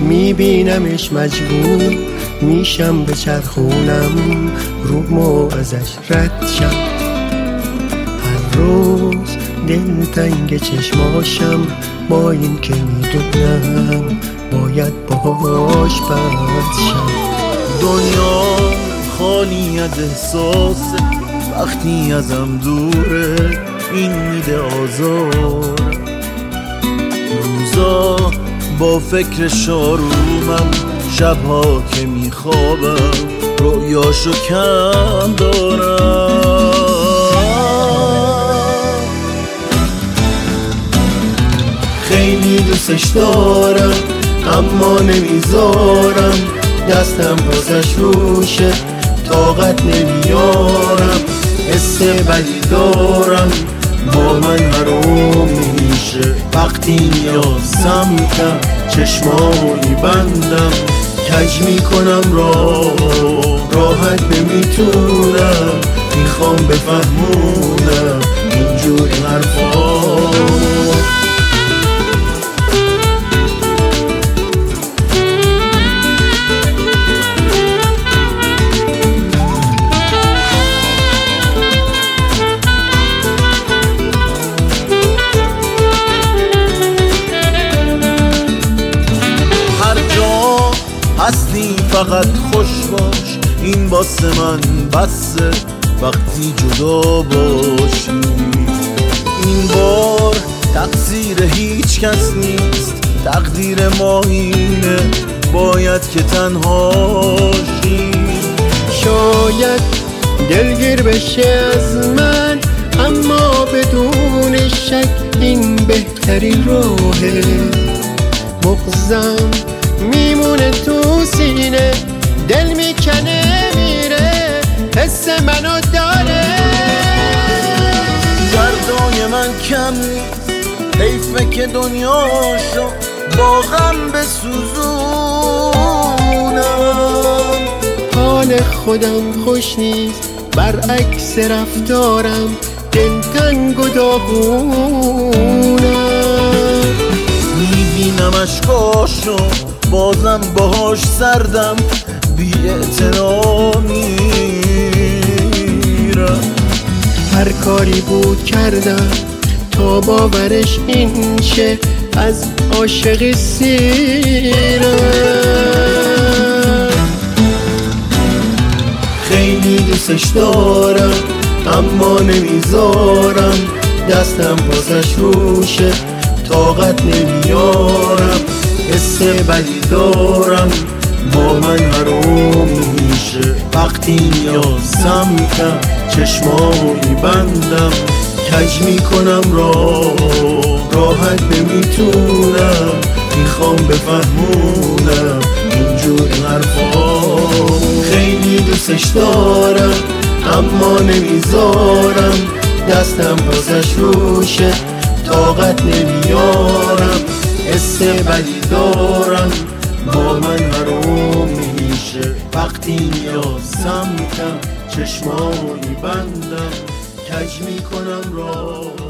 میبینمش مجبور میشم به چرخونم رومو ازش رد شم. هر روز دلتنگ چشماشم با این که میدونم باید باهاش بد شم. دنیا خالی از احساسه وقتی ازم دوره، این میده آزار. روزا با فکر شارومم، شبها که میخوابم رویاشو کم دارم. خیلی دوستش دارم اما نمیذارم دستم بازش روشه، طاقت نمیارم. حس بدی دارم با من حروم میشه، وقتی میاد سمتم چشمامو میبندم، کج میکنم راحت نمیتونم، میخوام بفهمونم اینجور حرفا. هستی فقط خوش باش، این واسه من بسه وقتی جدا باشی. این بار تقصیر هیچ کس نیست، تقدیر ما اینه باید که تنهاشی. شاید دلگیر بشه از من اما بدون شک این بهترین راهه. مغزم میمونه تو سینه، دل میکنه میره، حس منو داره. دردای من کم نیست، حیفه که دنیاشو با غم بسوزونم. حال خودم خوش نیست، برعکس رفتارم دلتنگ و داغونم. میبینم اشکاشو بازم باهاش سردم، بی اعتنا میرم. هر کاری بود کردم تا باورش این شه، از عاشق سیرم. خیلی دوستش دارم اما نمیذارم دستم بازش روشه، طاقت نمیارم. حس بدی دارم با من حروم میشه، وقتی میاد سمتم چشمامو میبندم، کج میکنم راحت نمیتونم، میخوام بفهمونم اینجور حرفا. خیلی دوستش دارم اما نمیذارم دستم بازش روشه، طاقت نمیارم. حس بدی دارم با من حروم میشه، وقتی میاد سمتم چشمامو میبندم، کج میکنم